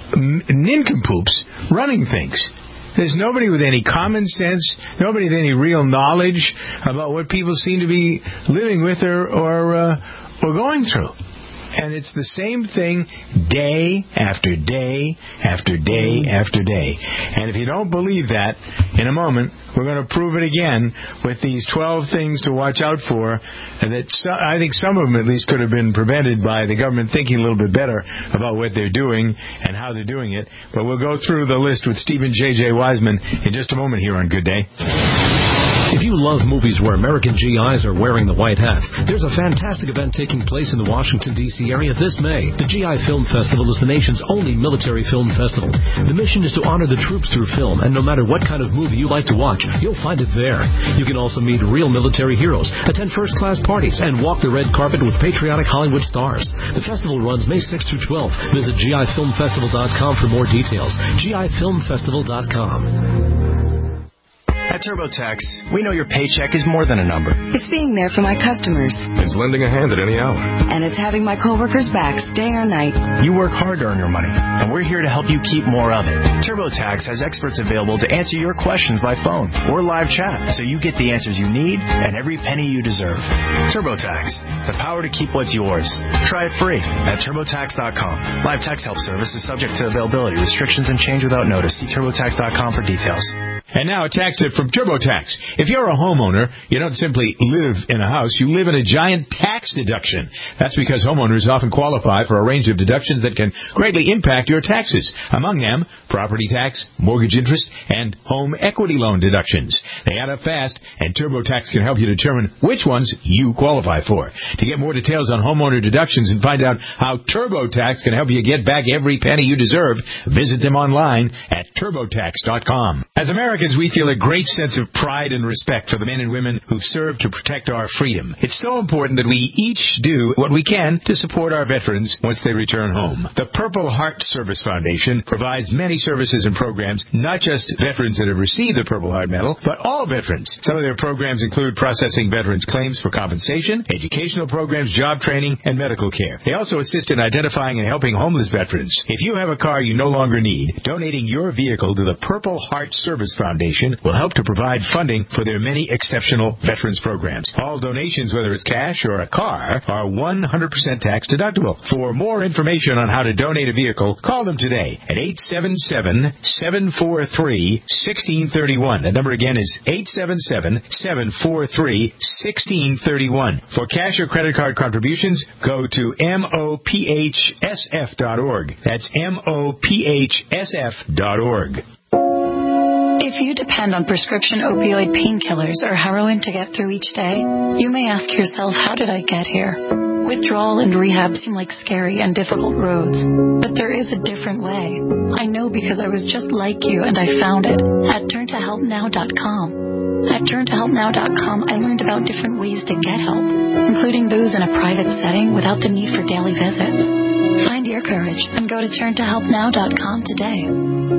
[SPEAKER 2] nincompoops running things. There's nobody with any common sense, nobody with any real knowledge about what people seem to be living with or or, uh, or going through. And it's the same thing day after day after day after day. And if you don't believe that, in a moment, we're going to prove it again with these twelve things to watch out for. That so, I think some of them at least could have been prevented by the government thinking a little bit better about what they're doing and how they're doing it. But we'll go through the list with Stephen J J Wiseman in just a moment here on Good Day.
[SPEAKER 19] If you love movies where American G Is are wearing the white hats, there's a fantastic event taking place in the Washington, D C area this May. The G I Film Festival is the nation's only military film festival. The mission is to honor the troops through film, and no matter what kind of movie you like to watch, you'll find it there. You can also meet real military heroes, attend first-class parties, and walk the red carpet with patriotic Hollywood stars. The festival runs May sixth through twelfth. Visit G I film festival dot com for more details. G I film festival dot com.
[SPEAKER 10] At TurboTax, we know your paycheck is more than a number.
[SPEAKER 13] It's being there for my customers.
[SPEAKER 24] It's lending a hand at any hour.
[SPEAKER 13] And it's having my coworkers' backs day or night.
[SPEAKER 10] You work hard to earn your money, and we're here to help you keep more of it. TurboTax has experts available to answer your questions by phone or live chat, so you get the answers you need and every penny you deserve. TurboTax, the power to keep what's yours. Try it free at turbo tax dot com. Live tax help service is subject to availability, restrictions, and change without notice. See turbo tax dot com for details.
[SPEAKER 2] And now a tax tip from TurboTax. If you're a homeowner, you don't simply live in a house, you live in a giant tax deduction. That's because homeowners often qualify for a range of deductions that can greatly impact your taxes. Among them, property tax, mortgage interest, and home equity loan deductions. They add up fast, and TurboTax can help you determine which ones you qualify for. To get more details on homeowner deductions and find out how TurboTax can help you get back every penny you deserve, visit them online at turbotax dot com. As Americans, we feel a great sense of pride and respect for the men and women who've served to protect our freedom. It's so important that we each do what we can to support our veterans once they return home. The Purple Heart Service Foundation provides many services and programs, not just veterans that have received the Purple Heart Medal, but all veterans. Some of their programs include processing veterans' claims for compensation, educational programs, job training, and medical care. They also assist in identifying and helping homeless veterans. If you have a car you no longer need, donating your vehicle to the Purple Heart Service Foundation will help to provide funding for their many exceptional veterans programs. All donations, whether it's cash or a car, are one hundred percent tax deductible. For more information on how to donate a vehicle, call them today at eight seven seven, seven four three, one six three one. The number again is eight seven seven, seven four three, one six three one. For cash or credit card contributions, go to M O P H S F dot org. That's M O P H S F dot org.
[SPEAKER 11] If you depend on prescription opioid painkillers or heroin to get through each day, you may ask yourself, how did I get here? Withdrawal and rehab seem like scary and difficult roads, but there is a different way. I know because I was just like you and I found it at turn to help now dot com. At turn to help now dot com, I learned about different ways to get help, including those in a private setting without the need for daily visits. Find your courage and go to turn to help now dot com today.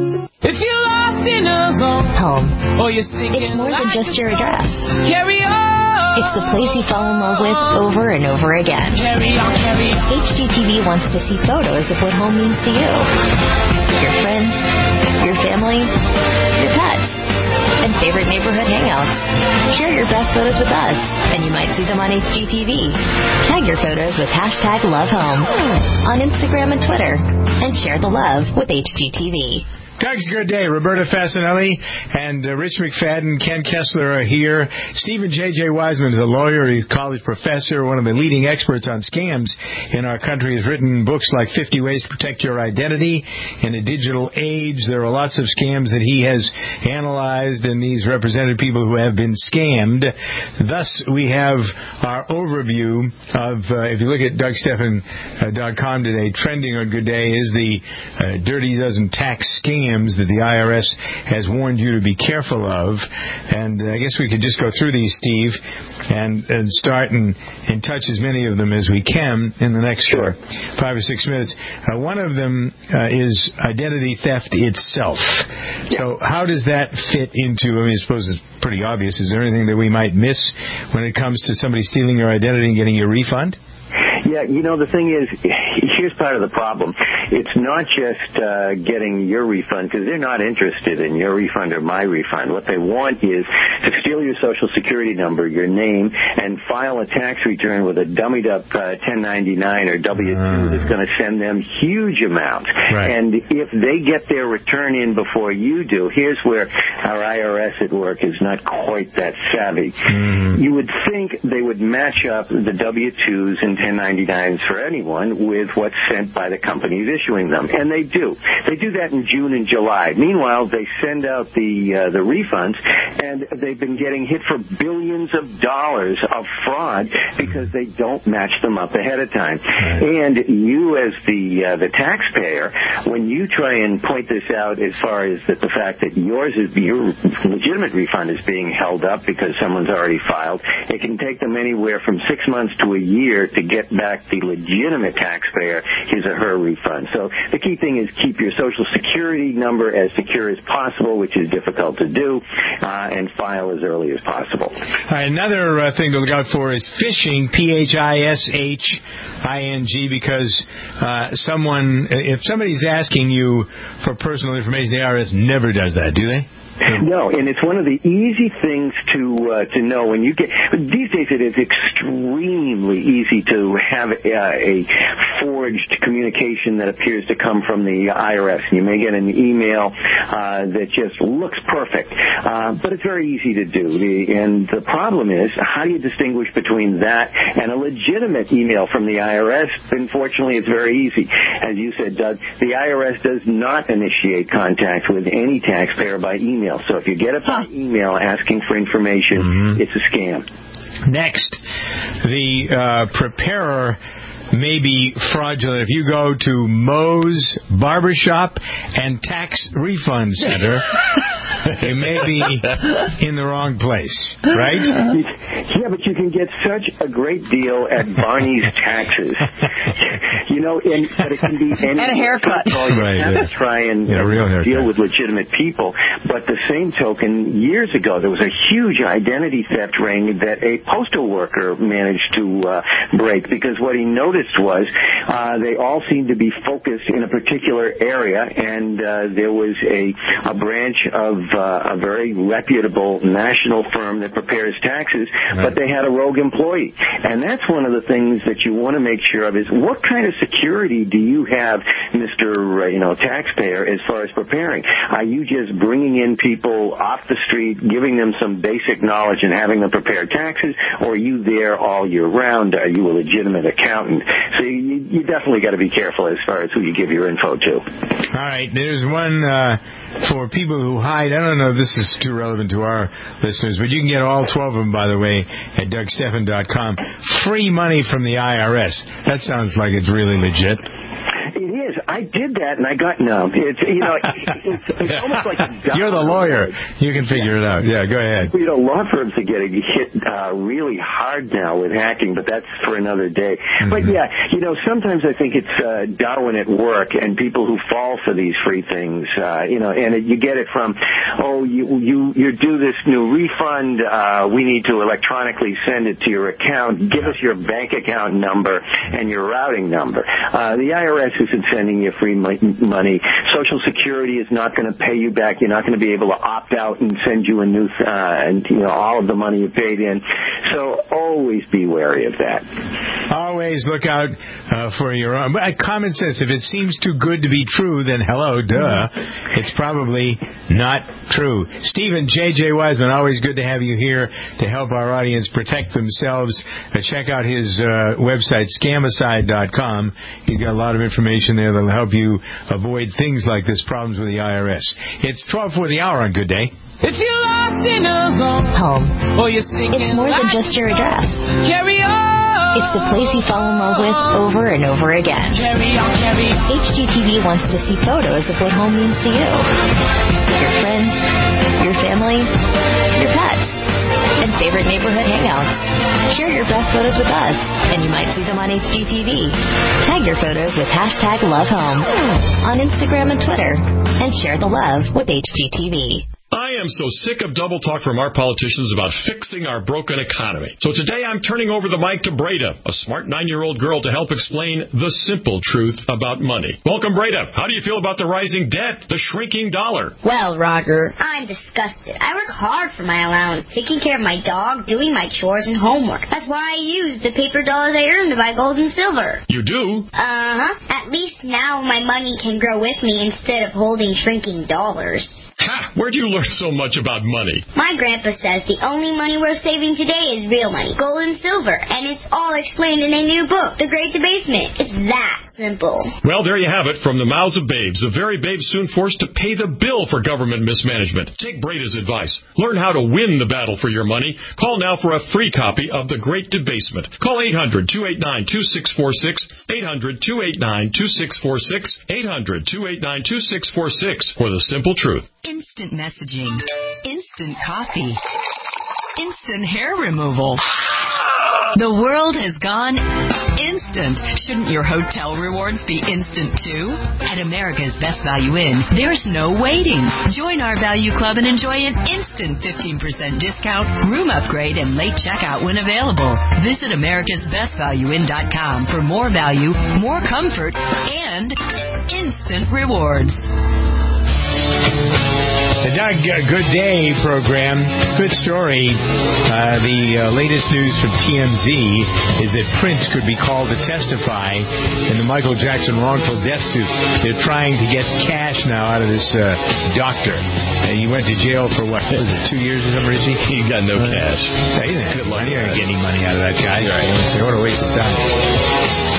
[SPEAKER 12] If you're lost in a home, or you're sick, it's more than just your address. Carry on. It's the place you fall in love with over and over again. Carry on, carry on. H G T V wants to see photos of what home means to you. Your friends, your family, your pets, and favorite neighborhood hangouts. Share your best photos with us, and you might see them on H G T V. Tag your photos with hashtag LoveHome on Instagram and Twitter, and share the love with H G T V.
[SPEAKER 2] Doug's Good Day. Roberta Fasanelli and uh, Rich McFadden, Ken Kessler are here. Stephen J J. Wiseman is a lawyer. He's a college professor, one of the leading experts on scams in our country. He's written books like fifty Ways to Protect Your Identity in a Digital Age. There are lots of scams that he has analyzed, and he's represented people who have been scammed. Thus, we have our overview of, uh, if you look at Doug Stephan dot com today, trending on Good Day is the uh, Dirty Dozen tax scam that the I R S has warned you to be careful of. And I guess we could just go through these, Steve, and, and start and, and touch as many of them as we can in the next sure. five or six minutes. Uh, one of them uh, is identity theft itself. Yeah. So how does that fit into, I mean, I suppose it's pretty obvious. Is there anything that we might miss when it comes to somebody stealing your identity and getting your refund?
[SPEAKER 15] Yeah, you know, the thing is, here's part of the problem. It's not just uh, getting your refund, because they're not interested in your refund or my refund. What they want is to steal your Social Security number, your name, and file a tax return with a dummied-up uh, ten ninety-nine or W two uh. that's going to send them huge amounts. Right. And if they get their return in before you do, here's where our I R S at work is not quite that savvy. Mm. You would think they would match up the W twos and ten ninety-nines for anyone with what's sent by the companies issuing them, and they do. They do that in June and July. Meanwhile, they send out the uh, the refunds, and they've been getting hit for billions of dollars of fraud because they don't match them up ahead of time. Right. And you, as the uh, the taxpayer, when you try and point this out, as far as that the fact that yours is your legitimate refund is being held up because someone's already filed, it can take them anywhere from six months to a year to get back the legitimate taxpayer his or her refund. So the key thing is keep your Social Security number as secure as possible, which is difficult to do, uh, and file as early as possible.
[SPEAKER 2] All right, another uh, thing to look out for is phishing, P H I S H I N G, because uh, someone, if somebody's asking you for personal information, the I R S never does that, do they?
[SPEAKER 15] No, and it's one of the easy things to uh, to know when you get. These days, it is extremely easy to have uh, a forged communication that appears to come from the I R S. You may get an email uh, that just looks perfect, uh, but it's very easy to do. The, and the problem is, how do you distinguish between that and a legitimate email from the I R S? Unfortunately, it's very easy. As you said, Doug, the I R S does not initiate contact with any taxpayer by email. So if you get it by email asking for information, mm-hmm. it's a scam.
[SPEAKER 2] Next, the uh, preparer may be fraudulent. If you go to Moe's Barbershop and Tax Refund Center, you may be in the wrong place, right?
[SPEAKER 15] Yeah, but you can get such a great deal at Barney's Taxes. You know, and, but it can be any...
[SPEAKER 3] And a haircut.
[SPEAKER 15] You
[SPEAKER 2] right,
[SPEAKER 15] have
[SPEAKER 2] yeah.
[SPEAKER 15] to try and
[SPEAKER 2] yeah, real
[SPEAKER 15] deal with legitimate people. But the same token, years ago, there was a huge identity theft ring that a postal worker managed to uh, break, because what he noticed was uh, they all seemed to be focused in a particular area, and uh, there was a, a branch of uh, a very reputable national firm that prepares taxes, right. but they had a rogue employee. And that's one of the things that you want to make sure of is what kind of security do you have, Mister Uh, you know, taxpayer, as far as preparing? Are you just bringing in people off the street, giving them some basic knowledge and having them prepare taxes, or are you there all year round? Are you a legitimate accountant? So you, you definitely got to be careful as far as who you give your info to.
[SPEAKER 2] All right, there's one uh, for people who hide. I don't know if this is too relevant to our listeners, but you can get all twelve of them, by the way, at Doug Stephan dot com. Free money from the I R S. That sounds like it's really legit.
[SPEAKER 15] It is. I did that, and I got numb. It's, you know, it's, it's almost like a
[SPEAKER 2] You're the lawyer. You can figure it out. Yeah, go ahead.
[SPEAKER 15] You know, law firms are getting hit uh, really hard now with hacking, but that's for another day. Mm-hmm. But, yeah, you know, sometimes I think it's uh, Darwin at work and people who fall for these free things, uh, you know, and it, you get it from, oh, you you you do this new refund. Uh, we need to electronically send it to your account. Give us your bank account number and your routing number. Uh, the I R S isn't sending you free money. Social Security is not going to pay you back. You're not going to be able to opt out and send you a new, uh, and you know, all of the money you paid in. So always be wary of that.
[SPEAKER 2] Always look out uh, for your own. But common sense. If it seems too good to be true, then hello, duh. It's probably not true. Stephen J J. Wiseman, always good to have you here to help our audience protect themselves. Uh, check out his uh, website, scamicide dot com. He's got a lot of information there that'll help you avoid things like this, problems with the I R S. It's twelve for the hour on Good Day.
[SPEAKER 6] If you're lost in a zone,
[SPEAKER 12] home.
[SPEAKER 6] Or you're
[SPEAKER 12] it's more than just your address.
[SPEAKER 6] Carry on.
[SPEAKER 12] It's the place you fall in love with over and over again.
[SPEAKER 6] Carry on, carry on.
[SPEAKER 12] H G T V wants to see photos of what home means to you. Your friends, your family, your pets, and favorite neighborhood hangouts. Share your best photos with us, and you might see them on H G T V. Tag your photos with hashtag LoveHome on Instagram and Twitter, and share the love with H G T V.
[SPEAKER 16] I am so sick of double talk from our politicians about fixing our broken economy. So today I'm turning over the mic to Breda, a smart nine-year-old girl, to help explain the simple truth about money. Welcome, Breda. How do you feel about the rising debt, the shrinking dollar?
[SPEAKER 9] Well, Roger, I'm disgusted. I work hard for my allowance, taking care of my dog, doing my chores and homework. That's why I use the paper dollars I earn to buy gold and silver.
[SPEAKER 16] You do?
[SPEAKER 9] Uh-huh. At least now my money can grow with me instead of holding shrinking dollars.
[SPEAKER 16] Ha! Where'd you learn so much about money?
[SPEAKER 9] My grandpa says the only money worth saving today is real money, gold and silver, and it's all explained in a new book, The Great Debasement. It's that simple.
[SPEAKER 16] Well, there you have it, from the mouths of babes. The very babes soon forced to pay the bill for government mismanagement. Take Breda's advice. Learn how to win the battle for your money. Call now for a free copy of The Great Debasement. Call eight hundred, two eight nine, two six four six, eight hundred, two eight nine, two six four six, eight hundred, two eight nine, two six four six for the simple truth.
[SPEAKER 14] Instant messaging, instant coffee, instant hair removal. The world has gone instant. Shouldn't your hotel rewards be instant too? At America's Best Value Inn, there's no waiting. Join our value club and enjoy an instant fifteen percent discount, room upgrade, and late checkout when available. Visit americas best value inn dot com for more value, more comfort, and instant rewards.
[SPEAKER 2] The Doug uh, Good Day program. Good story. Uh, the uh, latest news from T M Z is that Prince could be called to testify in the Michael Jackson wrongful death suit. They're trying to get cash now out of this uh, doctor. Uh, he went to jail for, what, was it, two years or something, Richie?
[SPEAKER 4] He got no uh, cash.
[SPEAKER 2] He didn't have money. He didn't get any money out of that guy. Right. So what a waste of time.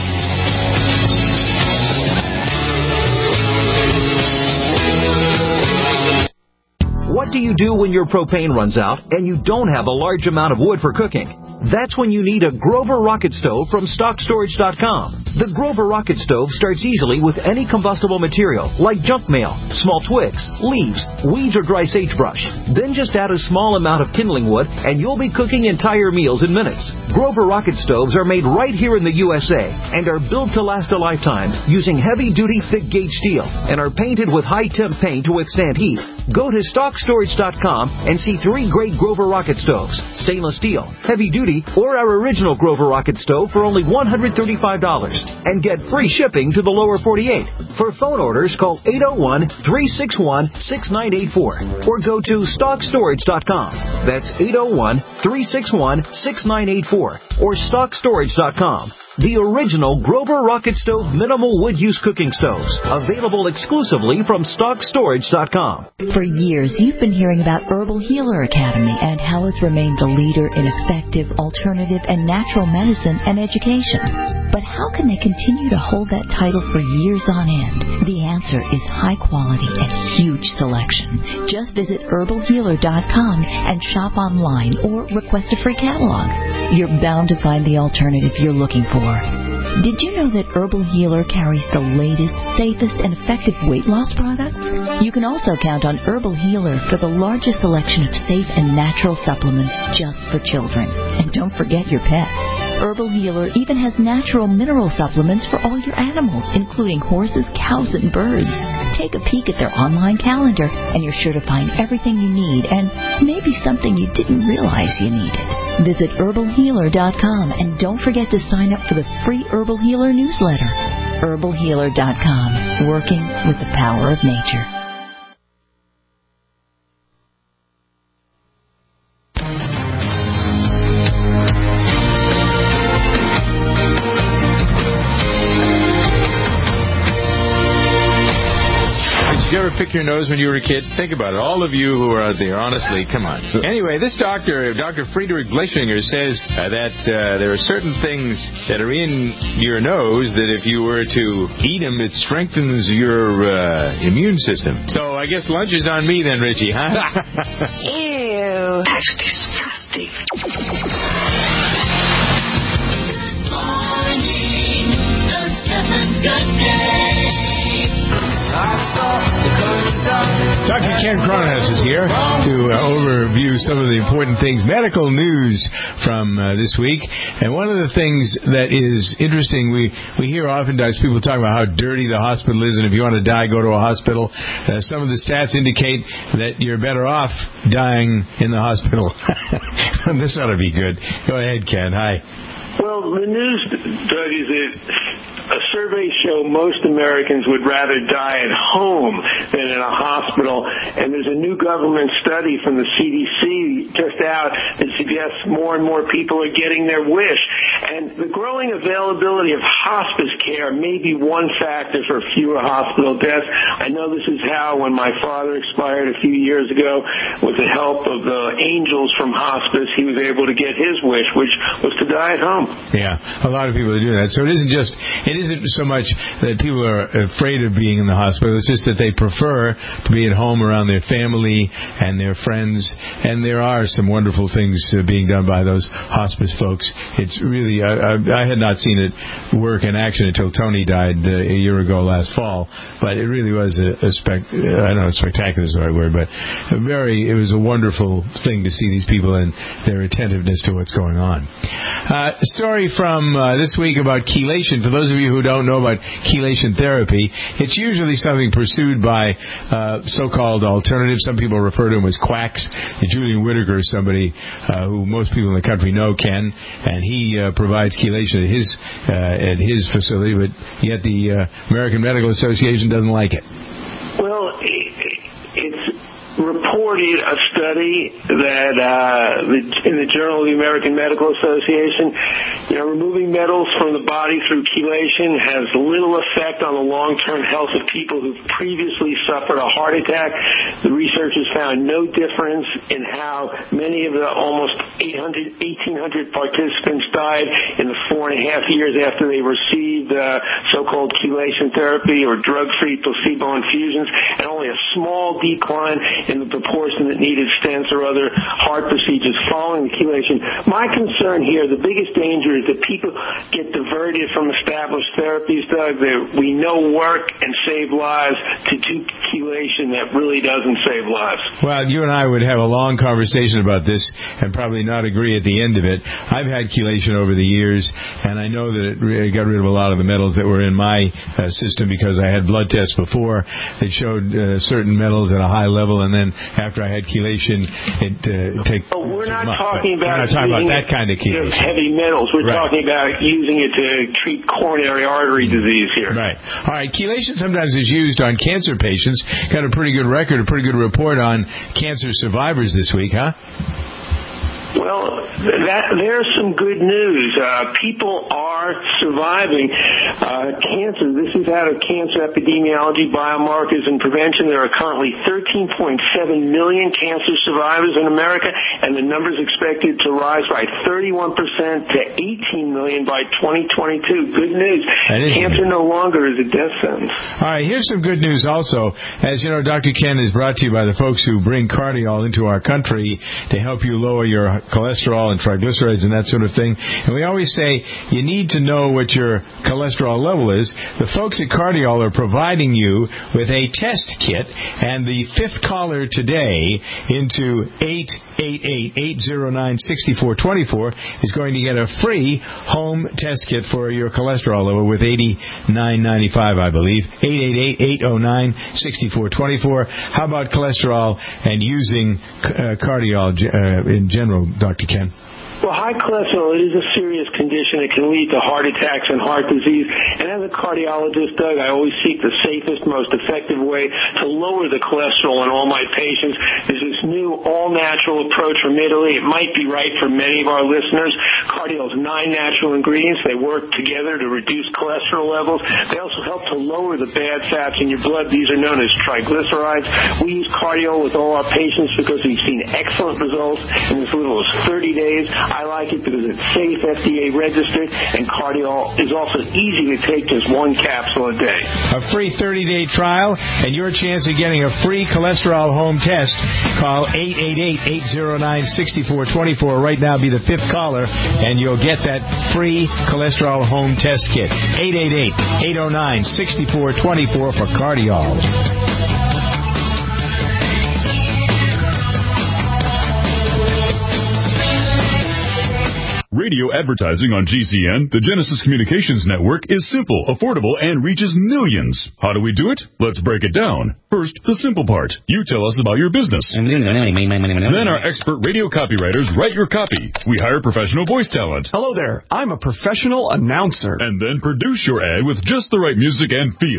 [SPEAKER 17] What do you do when your propane runs out and you don't have a large amount of wood for cooking? That's when you need a Grover Rocket Stove from stock storage dot com. The Grover Rocket Stove starts easily with any combustible material like junk mail, small twigs, leaves, weeds, or dry sagebrush. Then just add a small amount of kindling wood and you'll be cooking entire meals in minutes. Grover Rocket Stoves are made right here in the U S A and are built to last a lifetime using heavy-duty thick-gauge steel and are painted with high-temp paint to withstand heat. Go to stock storage dot com and see three great Grover Rocket Stoves, stainless steel, heavy-duty, or our original Grover Rocket Stove for only one hundred thirty-five dollars and get free shipping to the lower forty-eight. For phone orders, call eight oh one, three six one, six nine eight four or go to stock storage dot com. That's eight oh one, three six one, six nine eight four or stock storage dot com. The original Grover Rocket Stove minimal wood use cooking stoves, available exclusively from stock storage dot com.
[SPEAKER 18] For years, you've been hearing about Herbal Healer Academy and how it's remained the leader in effective, alternative, and natural medicine and education. But how can they continue to hold that title for years on end? The answer is high quality and huge selection. Just visit herbal healer dot com and shop online or request a free catalog. You're bound to find the alternative you're looking for. Did you know that Herbal Healer carries the latest, safest, and effective weight loss products? You can also count on Herbal Healer for the largest selection of safe and natural supplements just for children. And don't forget your pets. Herbal Healer even has natural mineral supplements for all your animals, including horses, cows, and birds. Take a peek at their online calendar, and you're sure to find everything you need and maybe something you didn't realize you needed. Visit herbal healer dot com and don't forget to sign up for the free Herbal Healer newsletter. herbal healer dot com, working with the power of nature.
[SPEAKER 2] Did you ever pick your nose when you were a kid? Think about it. All of you who are out there, honestly, come on. Anyway, this doctor, Doctor Friedrich Blischinger, says uh, that uh, there are certain things that are in your nose that if you were to eat them, it strengthens your uh, immune system. So I guess lunch is on me then, Richie, huh?
[SPEAKER 6] Ew. That's disgusting. Good morning. Doug Steffens Good Day.
[SPEAKER 2] Doctor Ken Cronus is here to uh, overview some of the important things, medical news from uh, this week. And one of the things that is interesting, we, we hear oftentimes people talk about how dirty the hospital is, and if you want to die, go to a hospital. Uh, some of the stats indicate that you're better off dying in the hospital. This ought to be good. Go ahead, Ken. Hi.
[SPEAKER 20] Well, the news, Doug, is that a survey showed most Americans would rather die at home than in a hospital. And there's a new government study from the C D C just out that suggests more and more people are getting their wish. And the growing availability of hospice care may be one factor for fewer hospital deaths. I know this is how, when my father expired a few years ago, with the help of the angels from hospice, he was able to get his wish, which was to die at home.
[SPEAKER 2] Yeah, a lot of people are doing that. So it isn't just, it isn't so much that people are afraid of being in the hospital. It's just that they prefer to be at home around their family and their friends. And there are some wonderful things uh, being done by those hospice folks. It's really, I, I, I had not seen it work in action until Tony died uh, a year ago last fall. But it really was a, a spec, I don't know if spectacular is the right word, but a very, it was a wonderful thing to see these people and their attentiveness to what's going on. Uh, story from uh, this week about chelation. For those of you who don't know about chelation therapy, it's usually something pursued by uh, so-called alternatives. Some people refer to them as quacks. Julian Whittaker is somebody uh, who most people in the country know, Ken, and he uh, provides chelation at his uh, at his facility, but yet the uh, American Medical Association doesn't like it.
[SPEAKER 20] Well, it's reported a study that uh, the, in the Journal of the American Medical Association, you know, removing metals from the body through chelation has little effect on the long-term health of people who've previously suffered a heart attack. The researchers found no difference in how many of the almost eight hundred, eighteen hundred participants died in the four and a half years after they received uh, so-called chelation therapy or drug-free placebo infusions, and only a small decline in the proportion that needed stents or other heart procedures following the chelation. My concern here, the biggest danger, is that people get diverted from established therapies, Doug, that we know work and save lives, to do chelation that really doesn't save lives.
[SPEAKER 2] Well, you and I would have a long conversation about this and probably not agree at the end of it. I've had chelation over the years, and I know that it re- got rid of a lot of the metals that were in my uh, system because I had blood tests before that showed uh, certain metals at a high level, and then after I had chelation, it uh, take.
[SPEAKER 20] But we're not
[SPEAKER 2] much,
[SPEAKER 20] talking about
[SPEAKER 2] we're not talking about that kind of chelation.
[SPEAKER 20] Heavy metals. We're
[SPEAKER 2] right.
[SPEAKER 20] talking about using it to treat coronary artery disease here.
[SPEAKER 2] Right. All right. Chelation sometimes is used on cancer patients. Got a pretty good record, a pretty good report on cancer survivors this week, huh?
[SPEAKER 20] Well, that, there's some good news. Uh, people are surviving uh, cancer. This is out of Cancer Epidemiology, Biomarkers, and Prevention. There are currently thirteen point seven million cancer survivors in America, and the number is expected to rise by thirty-one percent to eighteen million by twenty twenty-two. Good news. Cancer no longer is a death sentence.
[SPEAKER 2] All right, here's some good news also. As you know, Doctor Ken is brought to you by the folks who bring Cardiol into our country to help you lower your cholesterol and triglycerides and that sort of thing. And we always say you need to know what your cholesterol level is. The folks at Cardiol are providing you with a test kit, and the fifth caller today into eight eight eight, eight zero nine, six four two four is going to get a free home test kit for your cholesterol level with eighty-nine ninety-five, I believe. eight eight eight, eight zero nine, six four two four. How about cholesterol and using uh, Cardiol uh, in general, Doctor Ken?
[SPEAKER 20] Well, high cholesterol is a serious condition. It can lead to heart attacks and heart disease. And as a cardiologist, Doug, I always seek the safest, most effective way to lower the cholesterol in all my patients. There's this new all-natural approach from Italy. It might be right for many of our listeners. Cardiol's nine natural ingredients. They work together to reduce cholesterol levels. They also help to lower the bad fats in your blood. These are known as triglycerides. We use Cardiol with all our patients because we've seen excellent results in as little as thirty days. I like it because it's safe, F D A registered, and Cardiol is also easy to take, just one capsule a day.
[SPEAKER 2] A free thirty-day trial and your chance of getting a free cholesterol home test. Call eight eight eight, eight zero nine, six four two four right now. Be the fifth caller, and you'll get that free cholesterol home test kit. eight eight eight, eight zero nine, six four two four for Cardiol.
[SPEAKER 5] Radio advertising on G C N, the Genesis Communications Network, is simple, affordable, and reaches millions. How do we do it? Let's break it down. First, the simple part. You tell us about your business. Then our expert radio copywriters write your copy. We hire professional voice talent.
[SPEAKER 1] Hello there. I'm a professional announcer.
[SPEAKER 5] And then produce your ad with just the right music and feel.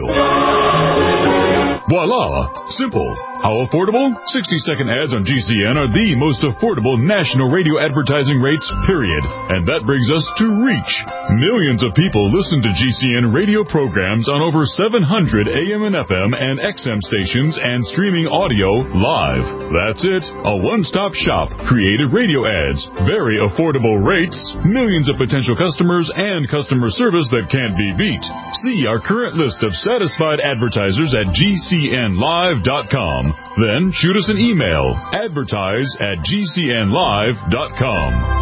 [SPEAKER 5] Voila! Simple. How affordable? sixty-second ads on G C N are the most affordable national radio advertising rates, period. And that brings us to reach. Millions of people listen to G C N radio programs on over seven hundred A M and F M and X M stations and streaming audio live. That's it. A one-stop shop. Creative radio ads. Very affordable rates. Millions of potential customers and customer service that can't be beat. See our current list of satisfied advertisers at G C N live dot com. Then shoot us an email. Advertise at G C N live dot com.